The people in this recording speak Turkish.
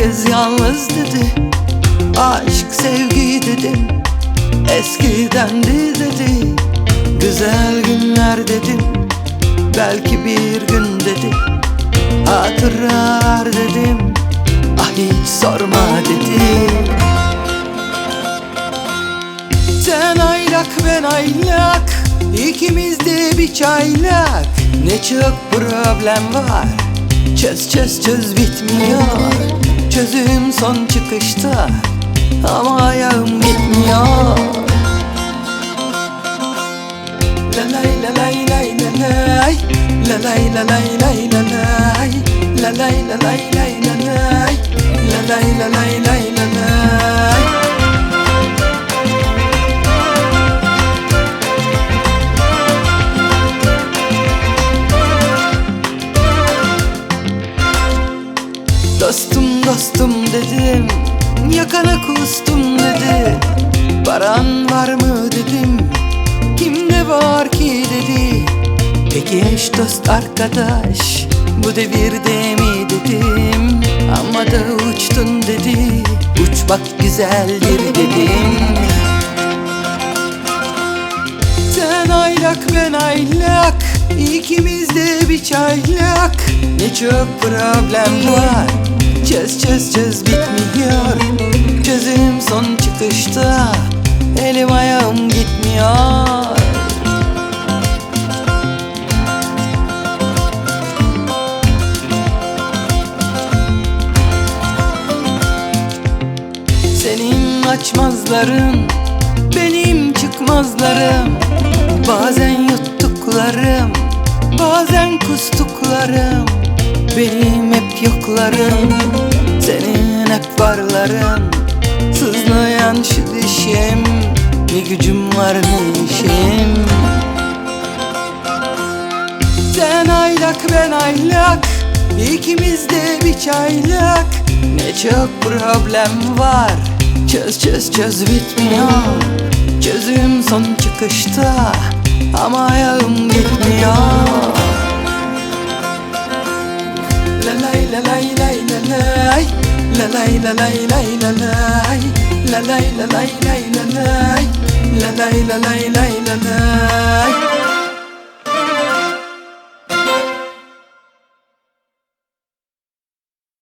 herkes yalnız dedi. Aşk sevgi dedim, eskidendi dedi. Güzel günler dedim, belki bir gün dedi. Hatıralar dedim, ah hiç sorma dedi. Sen aylak ben aylak, İkimiz de bir çaylak. Ne çok problem var, çöz çöz çöz bitmiyor. Çözüm son çıkışta ama ayağım gitmiyor. La lay la lay lay la lay, la lay la lay lay la lay, la lay la lay lay la lay, la lay la lay lay la lay. Dostum dostum dedim, yakana kustum dedi. Paran var mı dedim, kimde var ki dedi. Peki eş dost arkadaş bu devirde mi dedim. Ama da uçtun dedi, uç bak güzeldir dedim. Sen aylak ben aylak, İkimiz de bir çaylak. Ne çok problem var, çöz çöz çöz bitmiyor. Çözüm son çıkışta, elim ayağım gitmiyor. Senin açmazların, benim çıkmazlarım. Bazen yuttuklarım, bazen kustuklarım. Benim hep yoklarım, senin hep varların. Sızlayan şu dişim, ne gücüm var ne işim. Sen aylak ben aylak, İkimiz de bir çaylak. Ne çok problem var, çöz çöz çöz bitmiyor. Çözüm son çıkışta ama ayağım gitmiyor. La lay la lay lay la lay, la lay la lay lay la lay, la lay la lay lay la lay, la lay la lay lay la lay.